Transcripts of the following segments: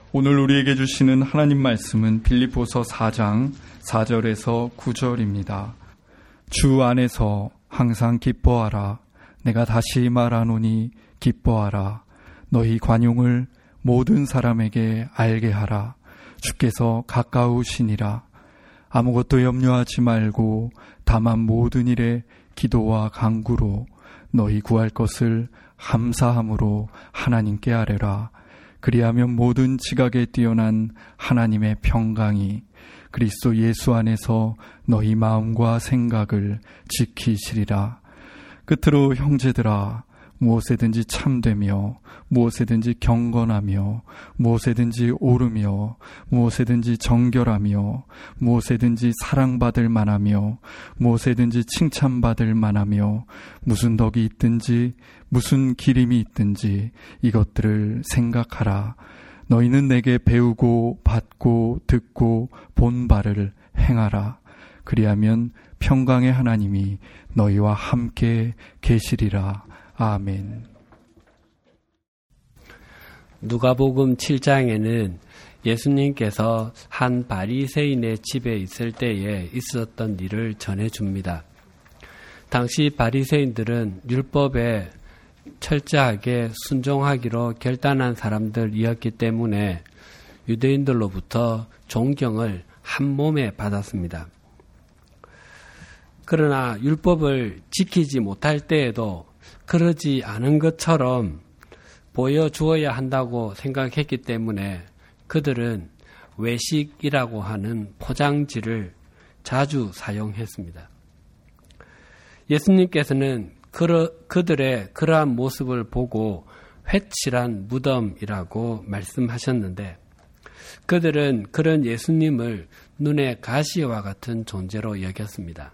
오늘 우리에게 주시는 하나님 말씀은 빌립보서 4장 4절에서 9절입니다. 주 안에서 항상 기뻐하라. 내가 다시 말하노니 기뻐하라. 너희 관용을 모든 사람에게 알게 하라. 주께서 가까우시니라. 아무것도 염려하지 말고 다만 모든 일에 기도와 간구로 너희 구할 것을 감사함으로 하나님께 아뢰라. 그리하면 모든 지각에 뛰어난 하나님의 평강이 그리스도 예수 안에서 너희 마음과 생각을 지키시리라. 끝으로 형제들아, 무엇에든지 참되며 무엇에든지 경건하며 무엇에든지 옳으며 무엇에든지 정결하며 무엇에든지 사랑받을 만하며 무엇에든지 칭찬받을 만하며 무슨 덕이 있든지 무슨 기림이 있든지 이것들을 생각하라. 너희는 내게 배우고 받고 듣고 본 바를 행하라. 그리하면 평강의 하나님이 너희와 함께 계시리라. 아멘. 누가복음 7장에는 예수님께서 한 바리새인의 집에 있을 때에 있었던 일을 전해줍니다. 당시 바리새인들은 율법에 철저하게 순종하기로 결단한 사람들이었기 때문에 유대인들로부터 존경을 한 몸에 받았습니다. 그러나 율법을 지키지 못할 때에도 그러지 않은 것처럼 보여주어야 한다고 생각했기 때문에 그들은 외식이라고 하는 포장지를 자주 사용했습니다. 예수님께서는 그들의 그러한 모습을 보고 회칠한 무덤이라고 말씀하셨는데 그들은 그런 예수님을 눈의 가시와 같은 존재로 여겼습니다.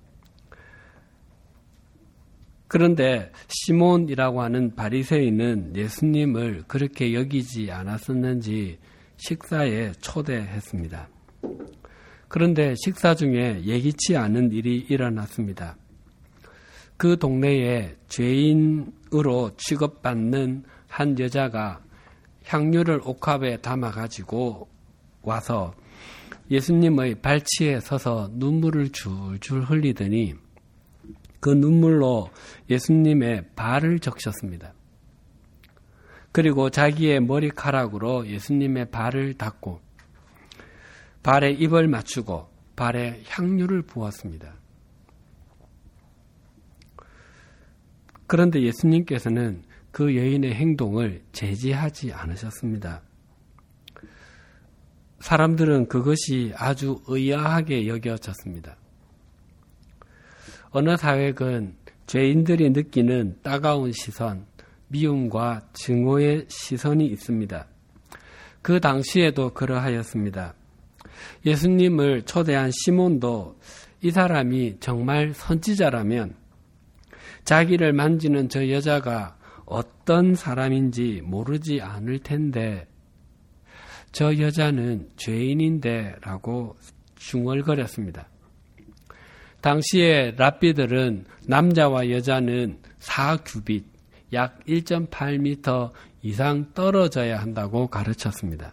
그런데 시몬이라고 하는 바리새인은 예수님을 그렇게 여기지 않았었는지 식사에 초대했습니다. 그런데 식사 중에 예기치 않은 일이 일어났습니다. 그 동네에 죄인으로 취급받는 한 여자가 향유를 옥합에 담아가지고 와서 예수님의 발치에 서서 눈물을 줄줄 흘리더니 그 눈물로 예수님의 발을 적셨습니다. 그리고 자기의 머리카락으로 예수님의 발을 닦고 발에 입을 맞추고 발에 향유를 부었습니다. 그런데 예수님께서는 그 여인의 행동을 제지하지 않으셨습니다. 사람들은 그것이 아주 의아하게 여겨졌습니다. 어느 사회건 죄인들이 느끼는 따가운 시선, 미움과 증오의 시선이 있습니다. 그 당시에도 그러하였습니다. 예수님을 초대한 시몬도 이 사람이 정말 선지자라면 자기를 만지는 저 여자가 어떤 사람인지 모르지 않을 텐데 저 여자는 죄인인데 라고 중얼거렸습니다. 당시에 랍비들은 남자와 여자는 4규빗, 약 1.8m 이상 떨어져야 한다고 가르쳤습니다.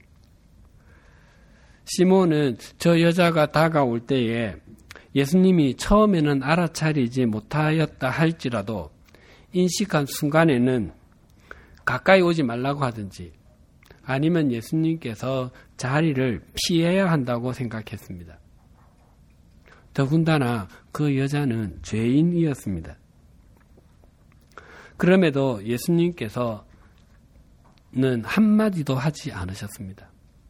시몬은 저 여자가 다가올 때에 예수님이 처음에는 알아차리지 못하였다 할지라도 인식한 순간에는 가까이 오지 말라고 하든지 아니면 예수님께서 자리를 피해야 한다고 생각했습니다. 더군다나 그 여자는 죄인이었습니다. 그럼에도 예수님께서는 한마디도 하지 않으셨습니다.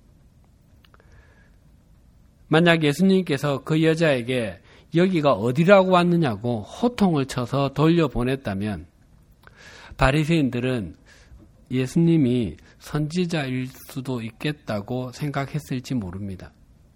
만약 예수님께서 그 여자에게 여기가 어디라고 왔느냐고 호통을 쳐서 돌려보냈다면 바리새인들은 예수님이 선지자일 수도 있겠다고 생각했을지 모릅니다.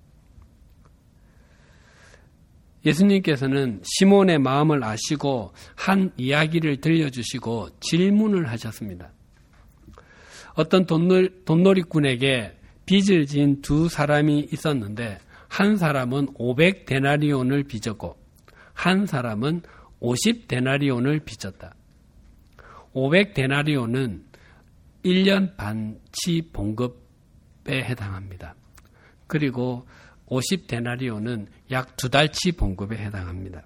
예수님께서는 시몬의 마음을 아시고 한 이야기를 들려주시고 질문을 하셨습니다. 어떤 돈놀이꾼에게 빚을 진 두 사람이 있었는데 한 사람은 500데나리온을 빚었고 한 사람은 50데나리온을 빚었다. 500데나리온은 1년 반치 봉급 봉급에 해당합니다. 그리고 50데나리온은 약 2달치 봉급에 해당합니다.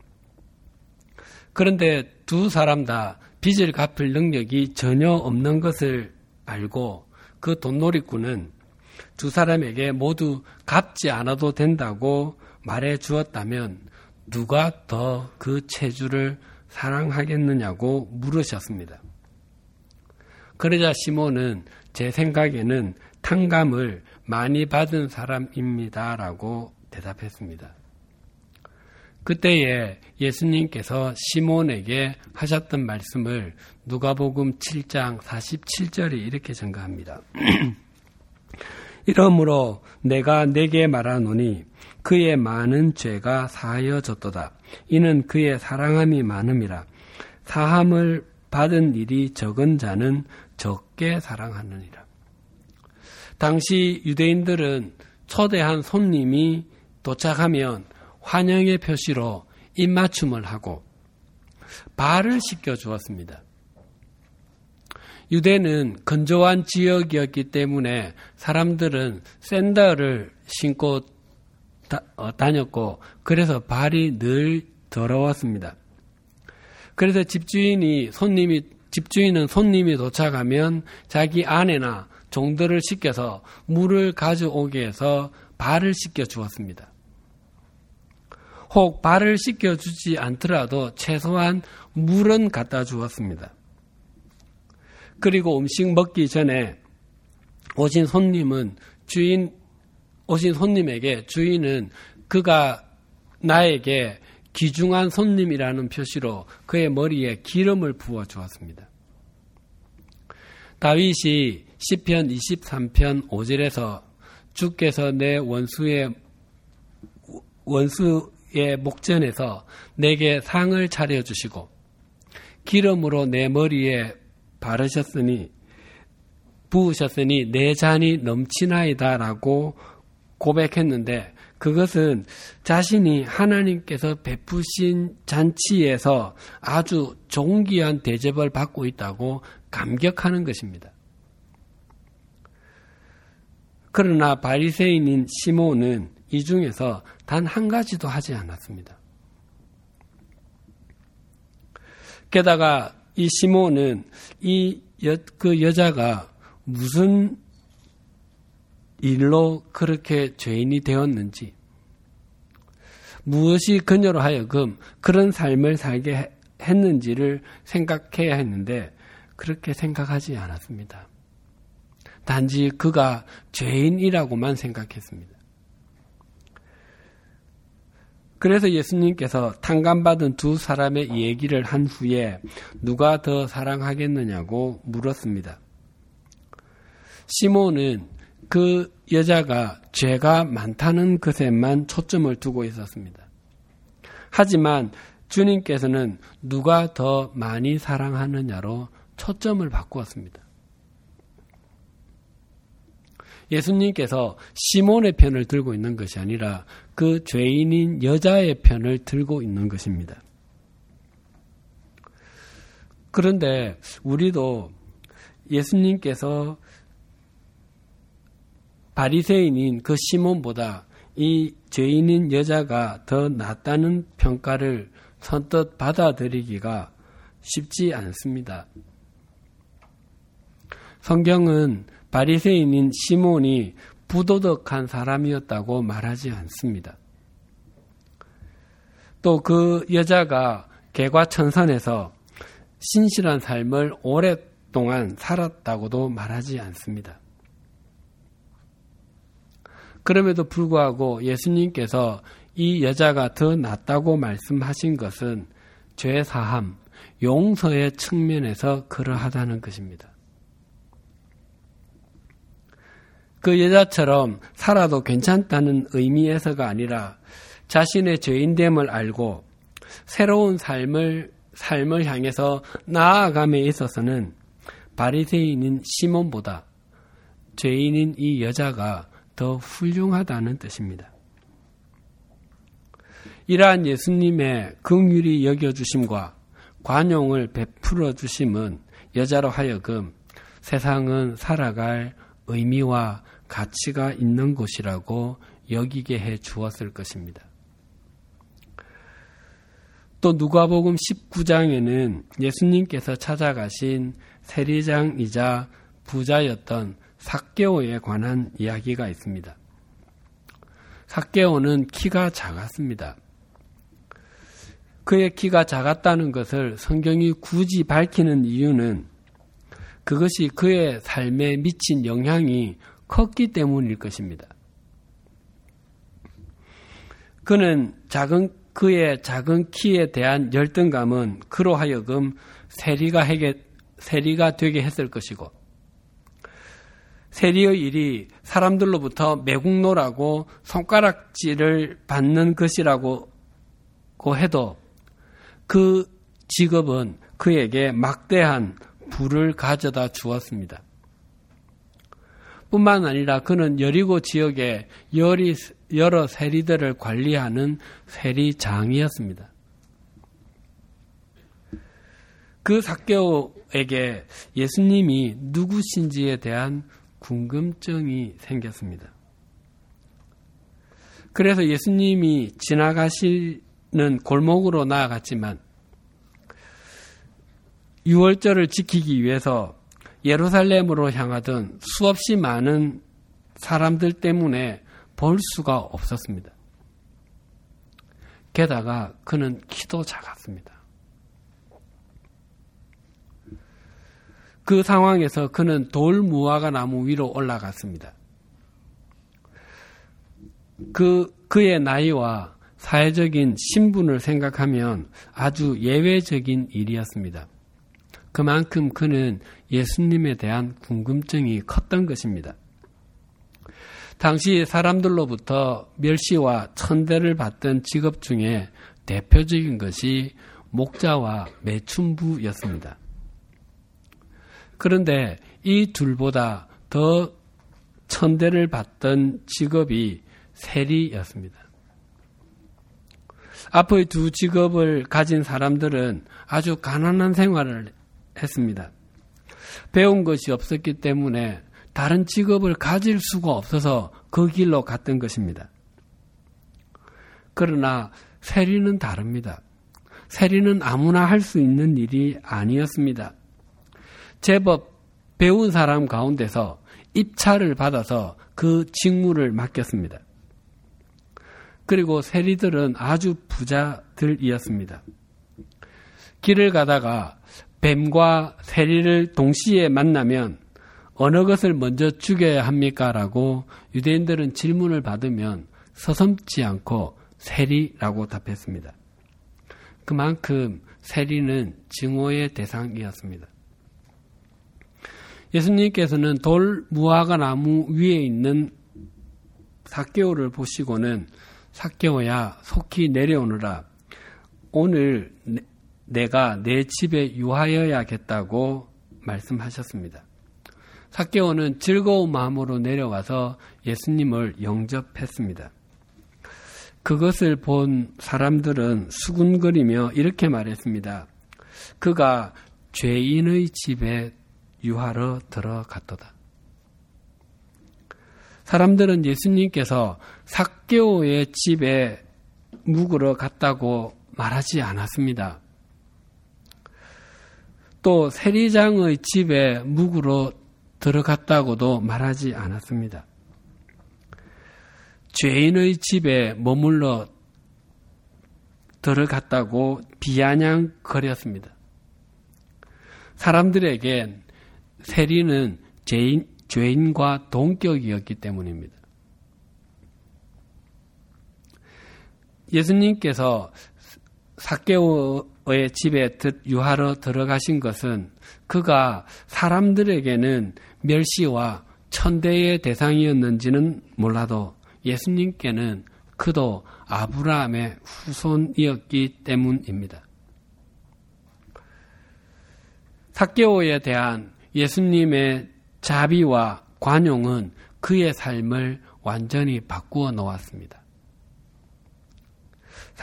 그런데 두 사람 다 빚을 갚을 능력이 전혀 없는 것을 알고 그 돈놀이꾼은 두 사람에게 모두 갚지 않아도 된다고 말해 주었다면 누가 더 그 채주를 사랑하겠느냐고 물으셨습니다. 그러자 시몬은 제 생각에는 탕감을 많이 받은 사람입니다라고 대답했습니다. 그때에 예수님께서 시몬에게 하셨던 말씀을 누가복음 7장 47절이 이렇게 증가합니다. 이러므로 내가 네게 말하노니 그의 많은 죄가 사하여졌도다. 이는 그의 사랑함이 많음이라. 사함을 받은 일이 적은 자는 적게 사랑하느니라. 당시 유대인들은 초대한 손님이 도착하면 환영의 표시로 입맞춤을 하고 발을 씻겨 주었습니다. 유대는 건조한 지역이었기 때문에 사람들은 샌들을 신고 다녔고 그래서 발이 늘 더러웠습니다. 그래서 집주인은 손님이 도착하면 자기 아내나 종들을 시켜서 물을 가져오게 해서 발을 씻겨 주었습니다. 혹 발을 씻겨주지 않더라도 최소한 물은 갖다 주었습니다. 그리고 음식 먹기 전에 오신 손님에게 주인은 그가 나에게 귀중한 손님이라는 표시로 그의 머리에 기름을 부어 주었습니다. 다윗이 시편 23편 5절에서 주께서 내 원수의 목전에서 내게 상을 차려주시고 기름으로 내 머리에 부으셨으니 내 잔이 넘치나이다라고 고백했는데 그것은 자신이 하나님께서 베푸신 잔치에서 아주 존귀한 대접을 받고 있다고 감격하는 것입니다. 그러나 바리새인인 시몬은 이 중에서 단 한 가지도 하지 않았습니다. 게다가 이 시몬은 그 여자가 무슨 일로 그렇게 죄인이 되었는지, 무엇이 그녀로 하여금 그런 삶을 살게 했는지를 생각해야 했는데 그렇게 생각하지 않았습니다. 단지 그가 죄인이라고만 생각했습니다. 그래서 예수님께서 탕감받은 두 사람의 얘기를 한 후에 누가 더 사랑하겠느냐고 물었습니다. 시몬은 그 여자가 죄가 많다는 것에만 초점을 두고 있었습니다. 하지만 주님께서는 누가 더 많이 사랑하느냐로 초점을 바꾸었습니다. 예수님께서 시몬의 편을 들고 있는 것이 아니라 그 죄인인 여자의 편을 들고 있는 것입니다. 그런데 우리도 예수님께서 바리새인인 그 시몬보다 이 죄인인 여자가 더 낫다는 평가를 선뜻 받아들이기가 쉽지 않습니다. 성경은 바리새인인 시몬이 부도덕한 사람이었다고 말하지 않습니다. 또 그 여자가 개과천선해서 신실한 삶을 오랫동안 살았다고도 말하지 않습니다. 그럼에도 불구하고 예수님께서 이 여자가 더 낫다고 말씀하신 것은 죄사함, 용서의 측면에서 그러하다는 것입니다. 그 여자처럼 살아도 괜찮다는 의미에서가 아니라 자신의 죄인됨을 알고 새로운 삶을 향해서 나아감에 있어서는 바리새인인 시몬보다 죄인인 이 여자가 더 훌륭하다는 뜻입니다. 이러한 예수님의 긍휼히 여겨주심과 관용을 베풀어 주심은 여자로 하여금 세상은 살아갈 의미와 가치가 있는 곳이라고 여기게 해 주었을 것입니다. 또 누가복음 19장에는 예수님께서 찾아가신 세리장이자 부자였던 삭개오에 관한 이야기가 있습니다. 삭개오는 키가 작았습니다. 그의 키가 작았다는 것을 성경이 굳이 밝히는 이유는 그것이 그의 삶에 미친 영향이 컸기 때문일 것입니다. 그의 작은 키에 대한 열등감은 그로 하여금 세리가 되게 했을 것이고, 세리의 일이 사람들로부터 매국노라고 손가락질을 받는 것이라고 해도 그 직업은 그에게 막대한 부를 가져다 주었습니다. 뿐만 아니라 그는 여리고 지역에 여러 세리들을 관리하는 세리장이었습니다. 그 삭개오에게 예수님이 누구신지에 대한 궁금증이 생겼습니다. 그래서 예수님이 지나가시는 골목으로 나아갔지만 유월절을 지키기 위해서 예루살렘으로 향하던 수없이 많은 사람들 때문에 볼 수가 없었습니다. 게다가 그는 키도 작았습니다. 그 상황에서 그는 돌 무화과 나무 위로 올라갔습니다. 그의 나이와 사회적인 신분을 생각하면 아주 예외적인 일이었습니다. 그만큼 그는 예수님에 대한 궁금증이 컸던 것입니다. 당시 사람들로부터 멸시와 천대를 받던 직업 중에 대표적인 것이 목자와 매춘부였습니다. 그런데 이 둘보다 더 천대를 받던 직업이 세리였습니다. 앞의 두 직업을 가진 사람들은 아주 가난한 생활을 했습니다. 배운 것이 없었기 때문에 다른 직업을 가질 수가 없어서 그 길로 갔던 것입니다. 그러나 세리는 다릅니다. 세리는 아무나 할 수 있는 일이 아니었습니다. 제법 배운 사람 가운데서 입찰을 받아서 그 직무를 맡겼습니다. 그리고 세리들은 아주 부자들이었습니다. 길을 가다가 뱀과 세리를 동시에 만나면 어느 것을 먼저 죽여야 합니까? 라고 유대인들은 질문을 받으면 서슴지 않고 세리라고 답했습니다. 그만큼 세리는 증오의 대상이었습니다. 예수님께서는 돌 무화과 나무 위에 있는 삭개오를 보시고는 삭개오야 속히 내려오너라. 오늘 내가 내 집에 유하여야겠다고 말씀하셨습니다. 삭개오는 즐거운 마음으로 내려와서 예수님을 영접했습니다. 그것을 본 사람들은 수군거리며 이렇게 말했습니다. 그가 죄인의 집에 유하러 들어갔도다. 사람들은 예수님께서 삭개오의 집에 묵으러 갔다고 말하지 않았습니다. 또 세리장의 집에 묵으러 들어갔다고도 말하지 않았습니다. 죄인의 집에 머물러 들어갔다고 비아냥거렸습니다. 사람들에겐 세리는 죄인과 동격이었기 때문입니다. 예수님께서 삭개오의 집에 유하러 들어가신 것은 그가 사람들에게는 멸시와 천대의 대상이었는지는 몰라도 예수님께는 그도 아브라함의 후손이었기 때문입니다. 삭개오에 대한 예수님의 자비와 관용은 그의 삶을 완전히 바꾸어 놓았습니다.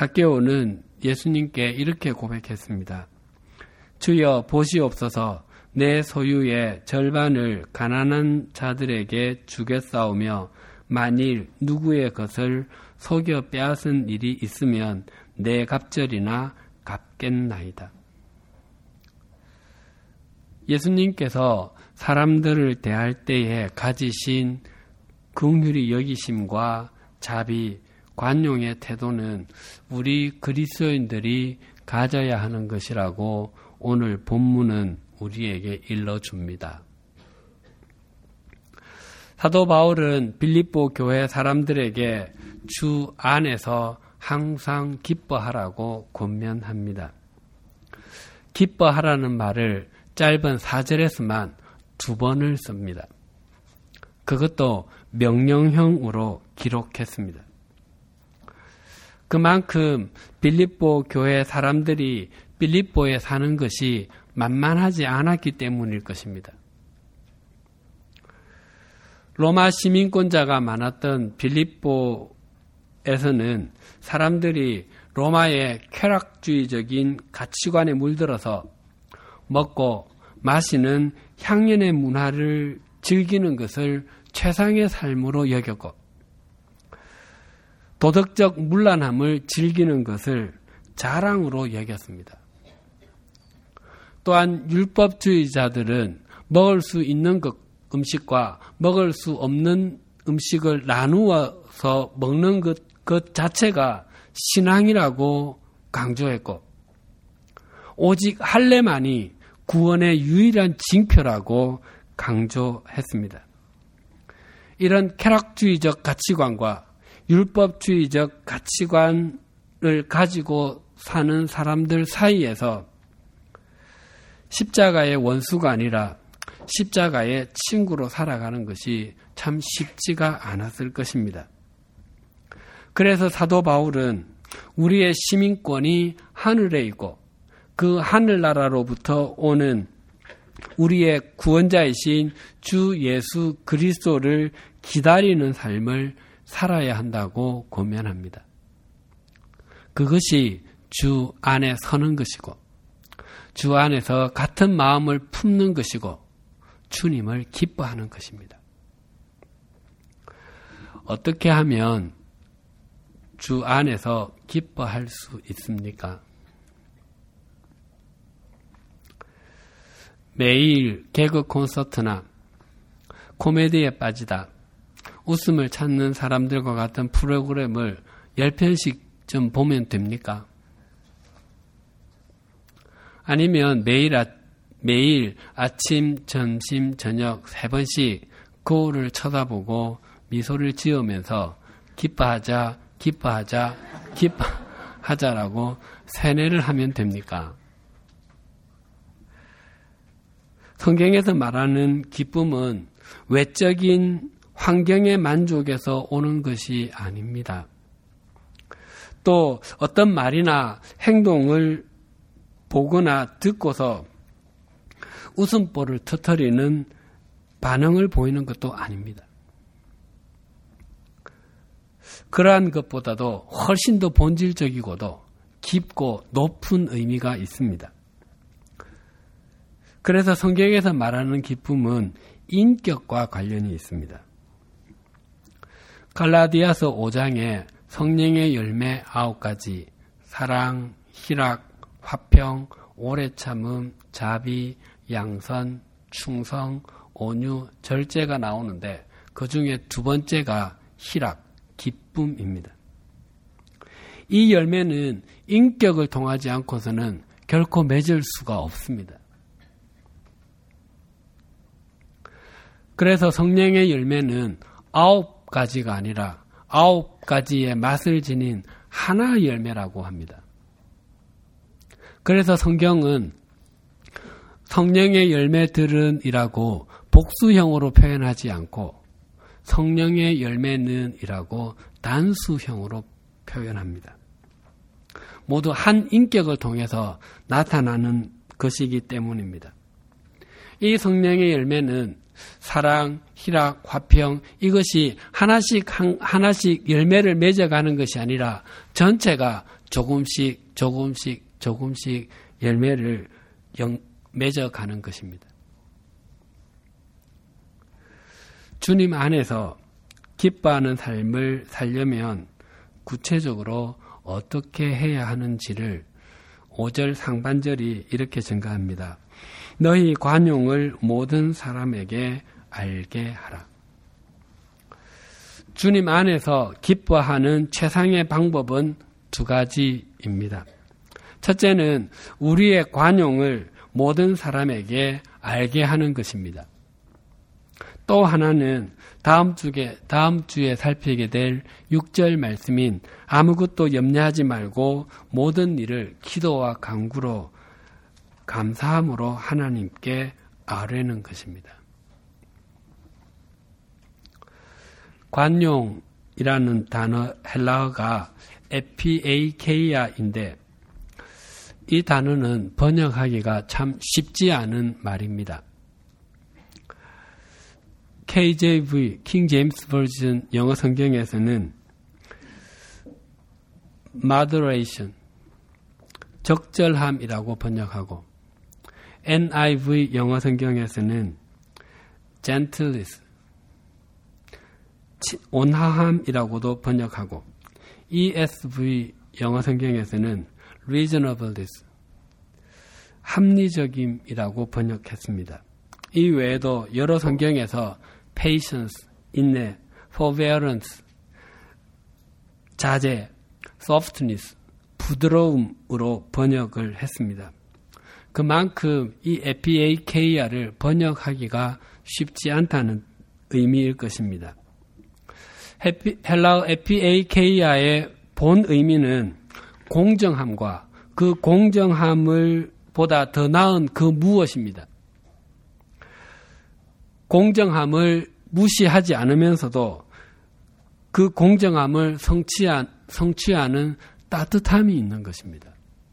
삭개오는 예수님께 이렇게 고백했습니다. 주여 보시옵소서, 내 소유의 절반을 가난한 자들에게 주겠사오며 만일 누구의 것을 속여 빼앗은 일이 있으면 내 갑절이나 갚겠나이다. 예수님께서 사람들을 대할 때에 가지신 긍휼히 여기심과 자비, 관용의 태도는 우리 그리스도인들이 가져야 하는 것이라고 오늘 본문은 우리에게 일러줍니다. 사도 바울은 빌립보 교회 사람들에게 주 안에서 항상 기뻐하라고 권면합니다. 기뻐하라는 말을 짧은 4절에서만 2번을 씁니다. 그것도 명령형으로 기록했습니다. 그만큼 빌립보 교회 사람들이 빌립보에 사는 것이 만만하지 않았기 때문일 것입니다. 로마 시민권자가 많았던 빌립보에서는 사람들이 로마의 쾌락주의적인 가치관에 물들어서 먹고 마시는 향연의 문화를 즐기는 것을 최상의 삶으로 여겼고 도덕적 문란함을 즐기는 것을 자랑으로 여겼습니다. 또한 율법주의자들은 먹을 수 있는 음식과 먹을 수 없는 음식을 나누어서 먹는 것 자체가 신앙이라고 강조했고 오직 할례만이 구원의 유일한 징표라고 강조했습니다. 이런 쾌락주의적 가치관과 율법주의적 가치관을 가지고 사는 사람들 사이에서 십자가의 원수가 아니라 십자가의 친구로 살아가는 것이 참 쉽지가 않았을 것입니다. 그래서 사도 바울은 우리의 시민권이 하늘에 있고 그 하늘나라로부터 오는 우리의 구원자이신 주 예수 그리스도를 기다리는 삶을 살아야 한다고 권면합니다. 그것이 주 안에 서는 것이고 주 안에서 같은 마음을 품는 것이고 주님을 기뻐하는 것입니다. 어떻게 하면 주 안에서 기뻐할 수 있습니까? 매일 개그 콘서트나 코미디에 빠지다 웃음을 찾는 사람들과 같은 프로그램을 10편씩 좀 보면 됩니까? 아니면 매일 아침, 점심, 저녁 3번씩 거울을 쳐다보고 미소를 지으면서 기뻐하자라고 세뇌를 하면 됩니까? 성경에서 말하는 기쁨은 외적인 환경의 만족에서 오는 것이 아닙니다. 또 어떤 말이나 행동을 보거나 듣고서 웃음보를 터뜨리는 반응을 보이는 것도 아닙니다. 그러한 것보다도 훨씬 더 본질적이고도 깊고 높은 의미가 있습니다. 그래서 성경에서 말하는 기쁨은 인격과 관련이 있습니다. 갈라디아서 5장에 성령의 열매 9가지, 사랑, 희락, 화평, 오래 참음, 자비, 양선, 충성, 온유, 절제가 나오는데 그 중에 2번째가 희락, 기쁨입니다. 이 열매는 인격을 통하지 않고서는 결코 맺을 수가 없습니다. 그래서 성령의 열매는 9가지가 아니라 9가지의 맛을 지닌 하나의 열매라고 합니다. 그래서 성경은 성령의 열매들은 이라고 복수형으로 표현하지 않고 성령의 열매는 이라고 단수형으로 표현합니다. 모두 한 인격을 통해서 나타나는 것이기 때문입니다. 이 성령의 열매는 사랑, 희락, 화평 이것이 하나씩 열매를 맺어가는 것이 아니라 전체가 조금씩 열매를 맺어가는 것입니다. 주님 안에서 기뻐하는 삶을 살려면 구체적으로 어떻게 해야 하는지를 5절 상반절이 이렇게 증가합니다. 너희 관용을 모든 사람에게 알게 하라. 주님 안에서 기뻐하는 최상의 방법은 두 가지입니다. 첫째는 우리의 관용을 모든 사람에게 알게 하는 것입니다. 또 하나는 다음 주에 살피게 될 6절 말씀인 아무것도 염려하지 말고 모든 일을 기도와 간구로 감사함으로 하나님께 아뢰는 것입니다. 관용이라는 단어 헬라어가 에피에이케이아인데 이 단어는 번역하기가 참 쉽지 않은 말입니다. KJV, King James Version 영어 성경에서는 moderation, 적절함이라고 번역하고 NIV 영어 성경에서는 gentleness, 온화함이라고도 번역하고 ESV 영어 성경에서는 reasonableness, 합리적임이라고 번역했습니다. 이 외에도 여러 성경에서 patience, 인내, forbearance, 자제, softness, 부드러움으로 번역을 했습니다. 그만큼 이 에피에이케이아를 번역하기가 쉽지 않다는 의미일 것입니다. 헬라어 에피에이케이아의 본 의미는 공정함과 그 공정함을 보다 더 나은 그 무엇입니다. 공정함을 무시하지 않으면서도 그 공정함을 성취하는 따뜻함이 있는 것입니다.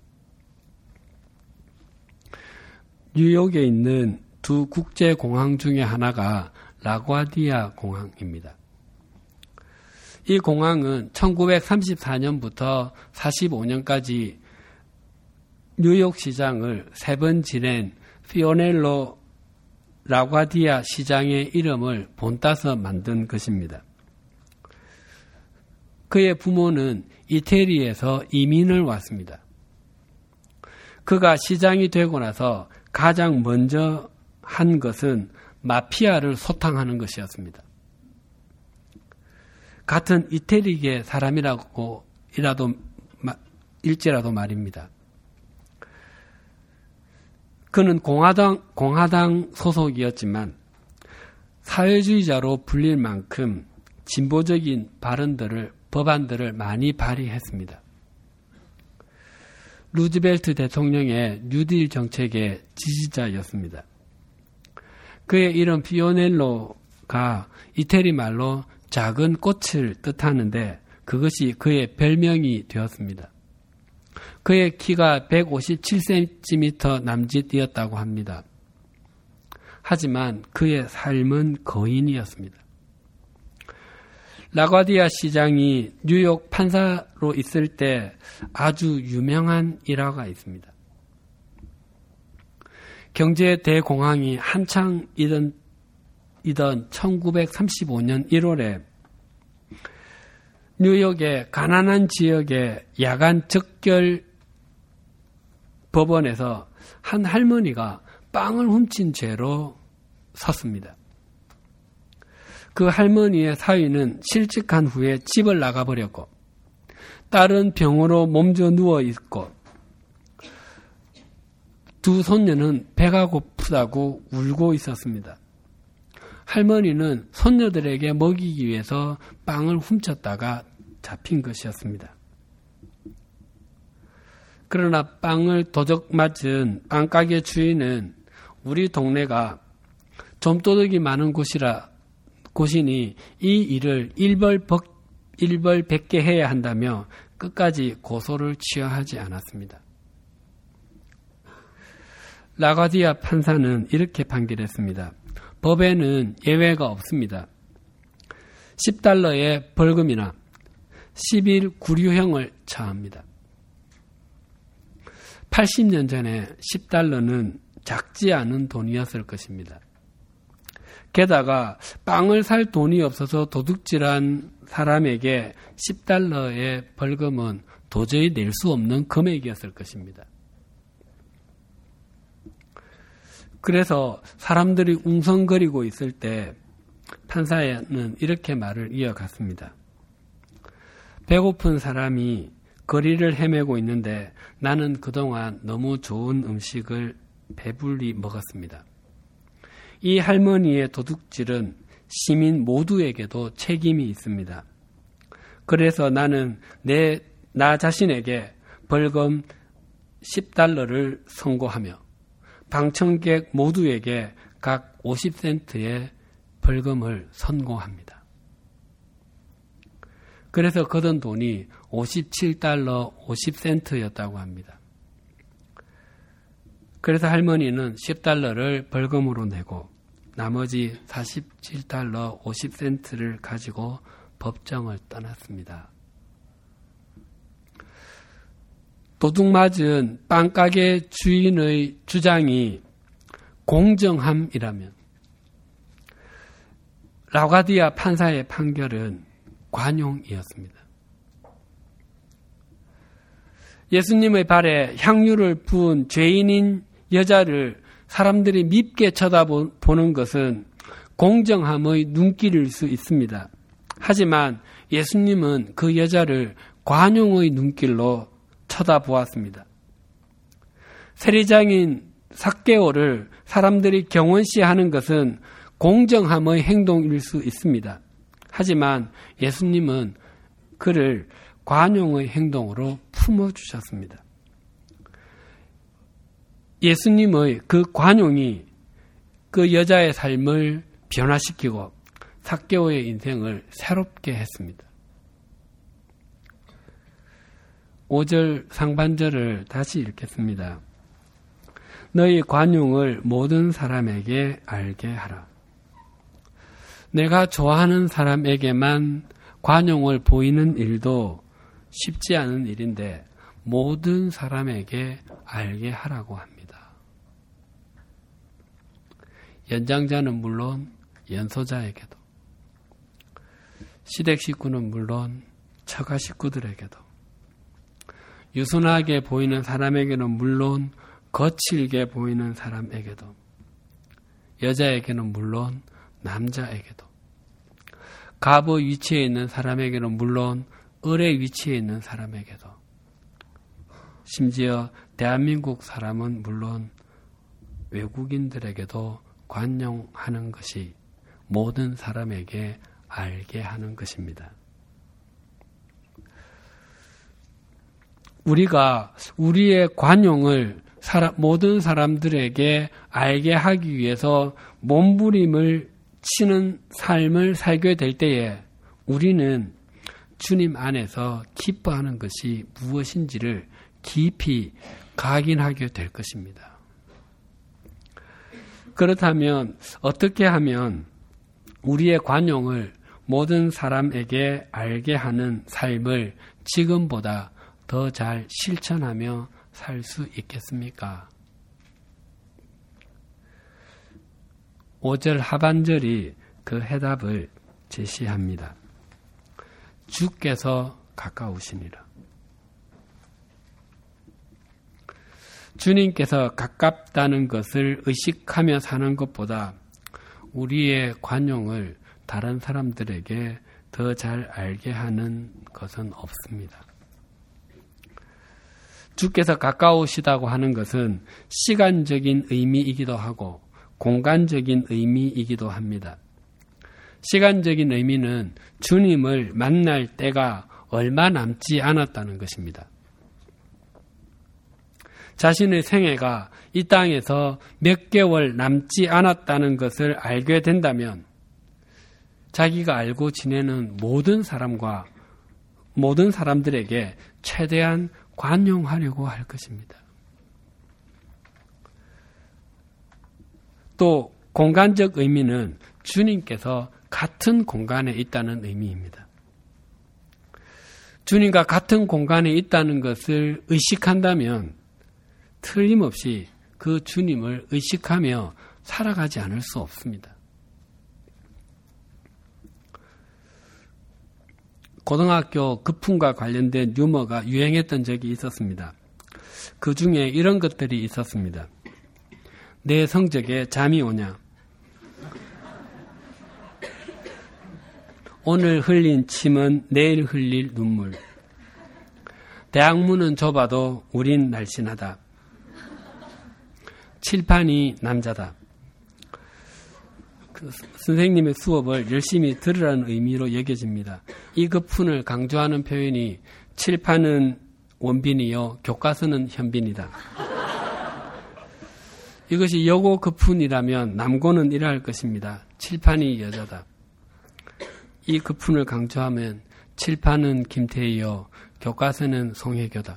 뉴욕에 있는 두 국제공항 중에 하나가 라과디아 공항입니다. 이 공항은 1934년부터 45년까지 뉴욕 시장을 3번 지낸 피오넬로 라과디아 시장의 이름을 본따서 만든 것입니다. 그의 부모는 이태리에서 이민을 왔습니다. 그가 시장이 되고 나서 가장 먼저 한 것은 마피아를 소탕하는 것이었습니다. 같은 이태리계 사람이라고 일지라도 말입니다. 그는 공화당 소속이었지만 사회주의자로 불릴 만큼 진보적인 법안들을 많이 발의했습니다. 루즈벨트 대통령의 뉴딜 정책의 지지자였습니다. 그의 이름 피오넬로가 이태리 말로 작은 꽃을 뜻하는데 그것이 그의 별명이 되었습니다. 그의 키가 157cm 남짓이었다고 합니다. 하지만 그의 삶은 거인이었습니다. 라과디아 시장이 뉴욕 판사로 있을 때 아주 유명한 일화가 있습니다. 경제 대공황이 한창이던 1935년 1월에 뉴욕의 가난한 지역의 야간 적결 법원에서 한 할머니가 빵을 훔친 죄로 섰습니다. 그 할머니의 사위는 실직한 후에 집을 나가버렸고 딸은 병으로 몸져 누워있고 두 손녀는 배가 고프다고 울고 있었습니다. 할머니는 손녀들에게 먹이기 위해서 빵을 훔쳤다가 잡힌 것이었습니다. 그러나 빵을 도적 맞은 빵가게 주인은 우리 동네가 좀도둑이 많은 곳이니 이 일을 일벌백계 해야 한다며 끝까지 고소를 취하하지 않았습니다. 라과디아 판사는 이렇게 판결했습니다. 법에는 예외가 없습니다. $10의 벌금이나 10일 구류형을 처합니다. 80년 전에 $10는 작지 않은 돈이었을 것입니다. 게다가 빵을 살 돈이 없어서 도둑질한 사람에게 10달러의 벌금은 도저히 낼 수 없는 금액이었을 것입니다. 그래서 사람들이 웅성거리고 있을 때 판사는 이렇게 말을 이어갔습니다. 배고픈 사람이 거리를 헤매고 있는데 나는 그동안 너무 좋은 음식을 배불리 먹었습니다. 이 할머니의 도둑질은 시민 모두에게도 책임이 있습니다. 그래서 나는 나 자신에게 벌금 10달러를 선고하며 방청객 모두에게 각 50센트의 벌금을 선고합니다. 그래서 거둔 돈이 57달러 50센트였다고 합니다. 그래서 할머니는 10달러를 벌금으로 내고 나머지 47달러 50센트를 가지고 법정을 떠났습니다. 도둑맞은 빵가게 주인의 주장이 공정함이라면 라가디아 판사의 판결은 관용이었습니다. 예수님의 발에 향유를 부은 죄인인 여자를 사람들이 밉게 쳐다보는 것은 공정함의 눈길일 수 있습니다. 하지만 예수님은 그 여자를 관용의 눈길로 쳐다보았습니다. 세리장인 삭개오를 사람들이 경원시하는 것은 공정함의 행동일 수 있습니다. 하지만 예수님은 그를 관용의 행동으로 품어주셨습니다. 예수님의 그 관용이 그 여자의 삶을 변화시키고 삭개오의 인생을 새롭게 했습니다. 5절 상반절을 다시 읽겠습니다. 너희 관용을 모든 사람에게 알게 하라. 내가 좋아하는 사람에게만 관용을 보이는 일도 쉽지 않은 일인데 모든 사람에게 알게 하라고 합니다. 연장자는 물론 연소자에게도, 시댁 식구는 물론 처가 식구들에게도, 유순하게 보이는 사람에게는 물론 거칠게 보이는 사람에게도, 여자에게는 물론 남자에게도, 갑의 위치에 있는 사람에게는 물론 을의 위치에 있는 사람에게도, 심지어 대한민국 사람은 물론 외국인들에게도 관용하는 것이 모든 사람에게 알게 하는 것입니다. 우리가 우리의 관용을 모든 사람들에게 알게 하기 위해서 몸부림을 치는 삶을 살게 될 때에 우리는 주님 안에서 기뻐하는 것이 무엇인지를 깊이 각인하게 될 것입니다. 그렇다면 어떻게 하면 우리의 관용을 모든 사람에게 알게 하는 삶을 지금보다 더 잘 실천하며 살 수 있겠습니까? 5절 하반절이 그 해답을 제시합니다. 주께서 가까우시니라. 주님께서 가깝다는 것을 의식하며 사는 것보다 우리의 관용을 다른 사람들에게 더 잘 알게 하는 것은 없습니다. 주께서 가까우시다고 하는 것은 시간적인 의미이기도 하고 공간적인 의미이기도 합니다. 시간적인 의미는 주님을 만날 때가 얼마 남지 않았다는 것입니다. 자신의 생애가 이 땅에서 몇 개월 남지 않았다는 것을 알게 된다면 자기가 알고 지내는 모든 사람들에게 최대한 관용하려고 할 것입니다. 또 공간적 의미는 주님께서 같은 공간에 있다는 의미입니다. 주님과 같은 공간에 있다는 것을 의식한다면 틀림없이 그 주님을 의식하며 살아가지 않을 수 없습니다. 고등학교 급품과 관련된 유머가 유행했던 적이 있었습니다. 그 중에 이런 것들이 있었습니다. 내 성적에 잠이 오냐? 오늘 흘린 침은 내일 흘릴 눈물. 대학문은 좁아도 우린 날씬하다. 칠판이 남자다. 선생님의 수업을 열심히 들으라는 의미로 여겨집니다. 이 급훈을 강조하는 표현이 칠판은 원빈이요 교과서는 현빈이다. 이것이 여고 급훈이라면 남고는 이러할 것입니다. 칠판이 여자다. 이 급훈을 강조하면 칠판은 김태희요 교과서는 송혜교다.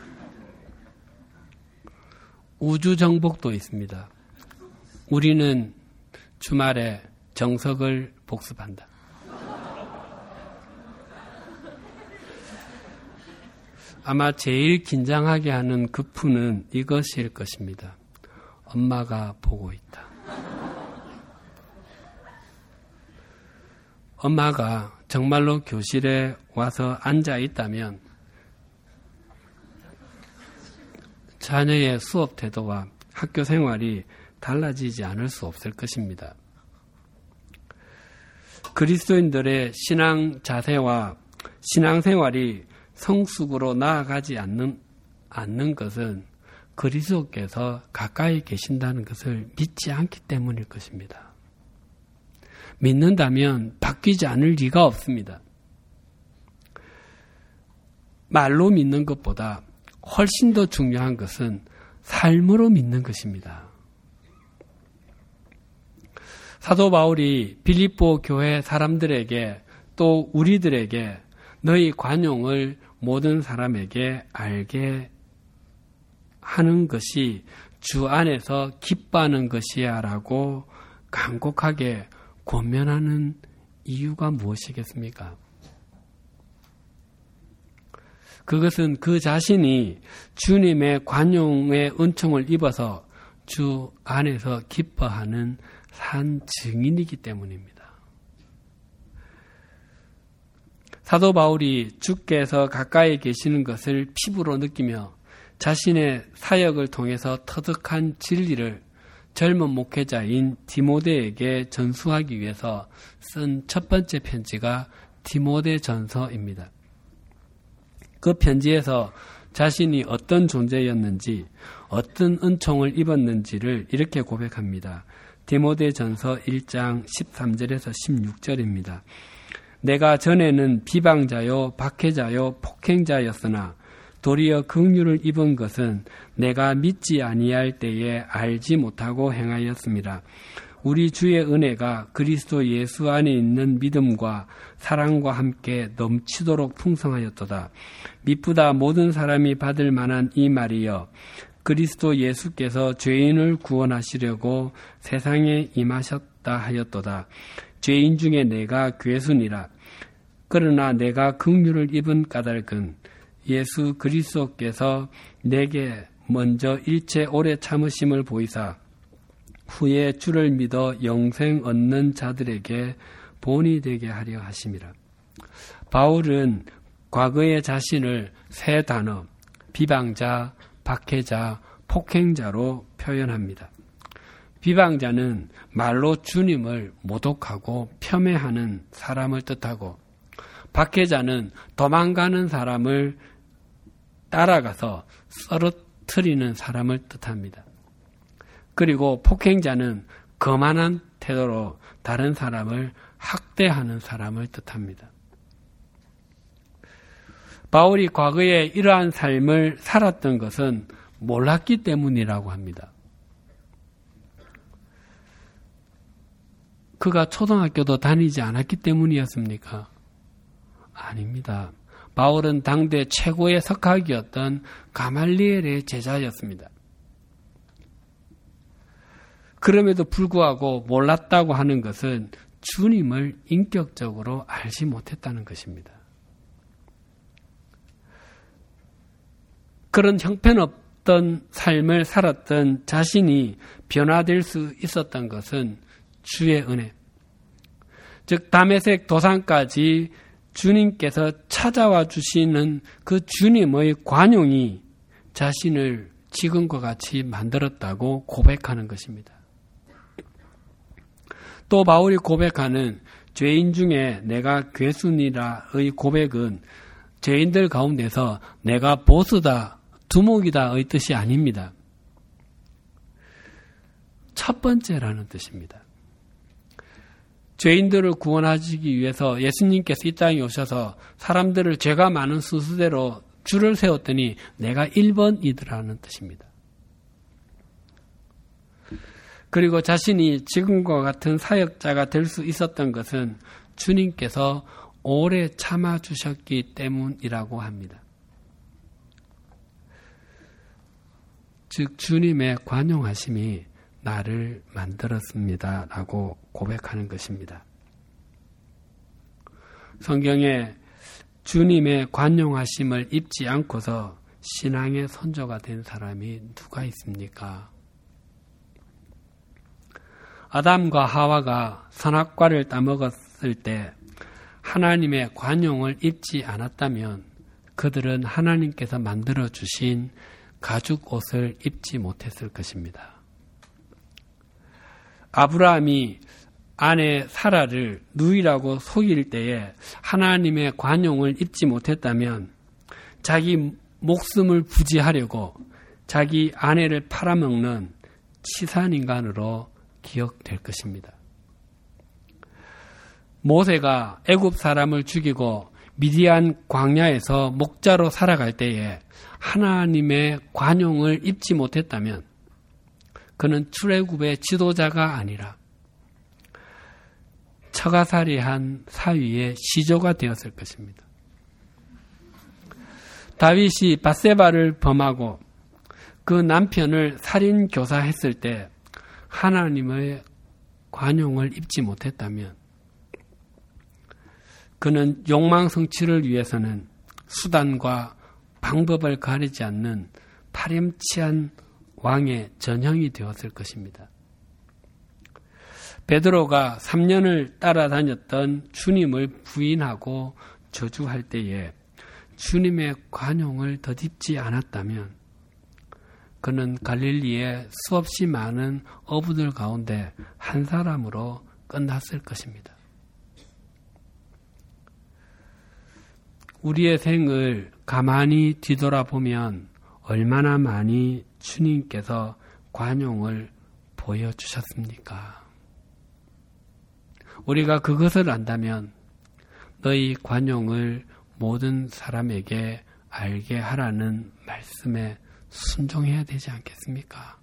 우주정복도 있습니다. 우리는 주말에 정석을 복습한다. 아마 제일 긴장하게 하는 급훈은 이것일 것입니다. 엄마가 보고 있다. 엄마가 정말로 교실에 와서 앉아 있다면 자녀의 수업 태도와 학교 생활이 달라지지 않을 수 없을 것입니다. 그리스도인들의 신앙 자세와 신앙생활이 성숙으로 나아가지 않는 것은 그리스도께서 가까이 계신다는 것을 믿지 않기 때문일 것입니다. 믿는다면 바뀌지 않을 리가 없습니다. 말로 믿는 것보다 훨씬 더 중요한 것은 삶으로 믿는 것입니다. 사도 바울이 빌립보 교회 사람들에게 또 우리들에게 너희 관용을 모든 사람에게 알게 하는 것이 주 안에서 기뻐하는 것이야 라고 간곡하게 권면하는 이유가 무엇이겠습니까? 그것은 그 자신이 주님의 관용의 은총을 입어서 주 안에서 기뻐하는 산 증인이기 때문입니다. 사도 바울이 주께서 가까이 계시는 것을 피부로 느끼며 자신의 사역을 통해서 터득한 진리를 젊은 목회자인 디모데에게 전수하기 위해서 쓴 첫 번째 편지가 디모데전서입니다. 그 편지에서 자신이 어떤 존재였는지, 어떤 은총을 입었는지를 이렇게 고백합니다. 디모데전서 1장 13절에서 16절입니다. 내가 전에는 비방자요, 박해자요, 폭행자였으나 도리어 긍휼을 입은 것은 내가 믿지 아니할 때에 알지 못하고 행하였습니다. 우리 주의 은혜가 그리스도 예수 안에 있는 믿음과 사랑과 함께 넘치도록 풍성하였도다. 미쁘다 모든 사람이 받을 만한 이 말이여. 그리스도 예수께서 죄인을 구원하시려고 세상에 임하셨다 하였도다. 죄인 중에 내가 괴순이라. 그러나 내가 긍휼을 입은 까닭은 예수 그리스도께서 내게 먼저 일체 오래 참으심을 보이사 후에 주를 믿어 영생 얻는 자들에게 본이 되게 하려 하심이라. 바울은 과거의 자신을 세 단어 비방자, 박해자, 폭행자로 표현합니다. 비방자는 말로 주님을 모독하고 폄훼하는 사람을 뜻하고, 박해자는 도망가는 사람을 따라가서 썰어뜨리는 사람을 뜻합니다. 그리고 폭행자는 거만한 태도로 다른 사람을 학대하는 사람을 뜻합니다. 바울이 과거에 이러한 삶을 살았던 것은 몰랐기 때문이라고 합니다. 그가 초등학교도 다니지 않았기 때문이었습니까? 아닙니다. 바울은 당대 최고의 석학이었던 가말리엘의 제자였습니다. 그럼에도 불구하고 몰랐다고 하는 것은 주님을 인격적으로 알지 못했다는 것입니다. 그런 형편없던 삶을 살았던 자신이 변화될 수 있었던 것은 주의 은혜. 즉 다메섹 도상까지 주님께서 찾아와 주시는 그 주님의 관용이 자신을 지금과 같이 만들었다고 고백하는 것입니다. 또 바울이 고백하는 죄인 중에 내가 괴순이라의 고백은 죄인들 가운데서 내가 보스다, 두목이다의 뜻이 아닙니다. 첫 번째라는 뜻입니다. 죄인들을 구원하시기 위해서 예수님께서 이 땅에 오셔서 사람들을 죄가 많은 순서대로 줄을 세웠더니 내가 1번이더라는 뜻입니다. 그리고 자신이 지금과 같은 사역자가 될 수 있었던 것은 주님께서 오래 참아주셨기 때문이라고 합니다. 즉 주님의 관용하심이 나를 만들었습니다 라고 고백하는 것입니다. 성경에 주님의 관용하심을 입지 않고서 신앙의 선조가 된 사람이 누가 있습니까? 아담과 하와가 선악과를 따먹었을 때 하나님의 관용을 입지 않았다면 그들은 하나님께서 만들어주신 가죽 옷을 입지 못했을 것입니다. 아브라함이 아내 사라를 누이라고 속일 때에 하나님의 관용을 입지 못했다면 자기 목숨을 부지하려고 자기 아내를 팔아먹는 치산인간으로 기억될 것입니다. 모세가 애굽 사람을 죽이고 미디안 광야에서 목자로 살아갈 때에 하나님의 관용을 입지 못했다면 그는 출애굽의 지도자가 아니라 처가살이한 사위의 시조가 되었을 것입니다. 다윗이 밧세바를 범하고 그 남편을 살인교사했을 때 하나님의 관용을 입지 못했다면 그는 욕망 성취를 위해서는 수단과 방법을 가리지 않는 파렴치한 왕의 전형이 되었을 것입니다. 베드로가 3년을 따라다녔던 주님을 부인하고 저주할 때에 주님의 관용을 덧입지 않았다면 그는 갈릴리의 수없이 많은 어부들 가운데 한 사람으로 끝났을 것입니다. 우리의 생을 가만히 뒤돌아보면 얼마나 많이 주님께서 관용을 보여주셨습니까? 우리가 그것을 안다면 너희 관용을 모든 사람에게 알게 하라는 말씀에 순종해야 되지 않겠습니까?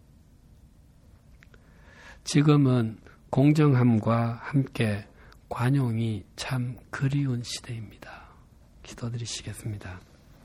지금은 공정함과 함께 관용이 참 그리운 시대입니다. 기도드리시겠습니다.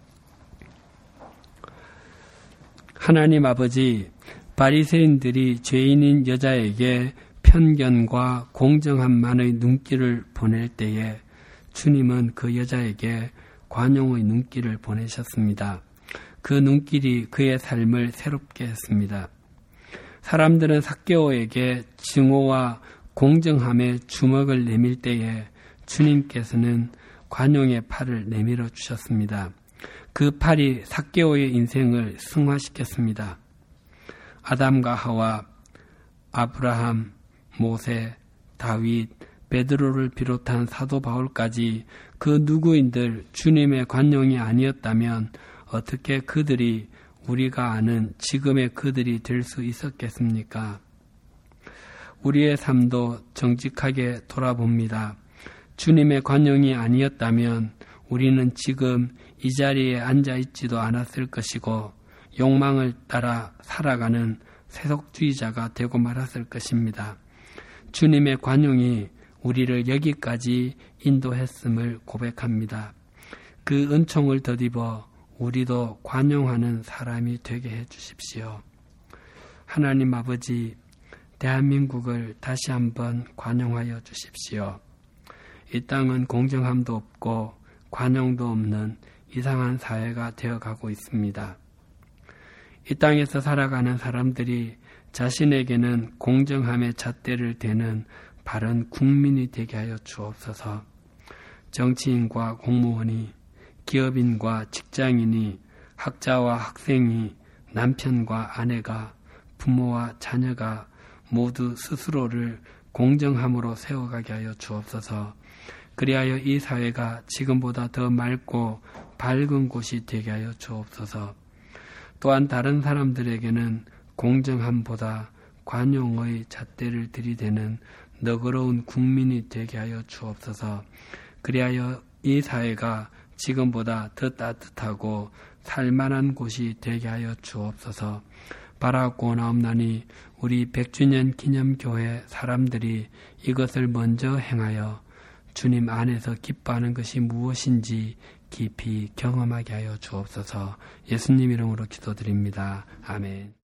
하나님 아버지, 바리새인들이 죄인인 여자에게 편견과 공정함만의 눈길을 보낼 때에 주님은 그 여자에게 관용의 눈길을 보내셨습니다. 그 눈길이 그의 삶을 새롭게 했습니다. 사람들은 삭개오에게 증오와 공정함의 주먹을 내밀 때에 주님께서는 관용의 팔을 내밀어 주셨습니다. 그 팔이 삭개오의 인생을 승화시켰습니다. 아담과 하와, 아브라함, 모세, 다윗, 베드로를 비롯한 사도 바울까지 그 누구인들 주님의 관용이 아니었다면 어떻게 그들이 우리가 아는 지금의 그들이 될 수 있었겠습니까? 우리의 삶도 정직하게 돌아봅니다. 주님의 관용이 아니었다면 우리는 지금 이 자리에 앉아 있지도 않았을 것이고 욕망을 따라 살아가는 세속주의자가 되고 말았을 것입니다. 주님의 관용이 우리를 여기까지 인도했음을 고백합니다. 그 은총을 덧입어 우리도 관용하는 사람이 되게 해주십시오. 하나님 아버지, 대한민국을 다시 한번 관용하여 주십시오. 이 땅은 공정함도 없고 관용도 없는 이상한 사회가 되어가고 있습니다. 이 땅에서 살아가는 사람들이 자신에게는 공정함의 잣대를 대는 바른 국민이 되게 하여 주옵소서. 정치인과 공무원이, 기업인과 직장인이, 학자와 학생이, 남편과 아내가, 부모와 자녀가 모두 스스로를 공정함으로 세워가게 하여 주옵소서. 그리하여 이 사회가 지금보다 더 맑고 밝은 곳이 되게 하여 주옵소서. 또한 다른 사람들에게는 공정함보다 관용의 잣대를 들이대는 너그러운 국민이 되게 하여 주옵소서. 그리하여 이 사회가 지금보다 더 따뜻하고 살만한 곳이 되게 하여 주옵소서. 바라고나옵나니 우리 100주년 기념교회 사람들이 이것을 먼저 행하여 주님 안에서 기뻐하는 것이 무엇인지 깊이 경험하게 하여 주옵소서. 예수님 이름으로 기도드립니다. 아멘.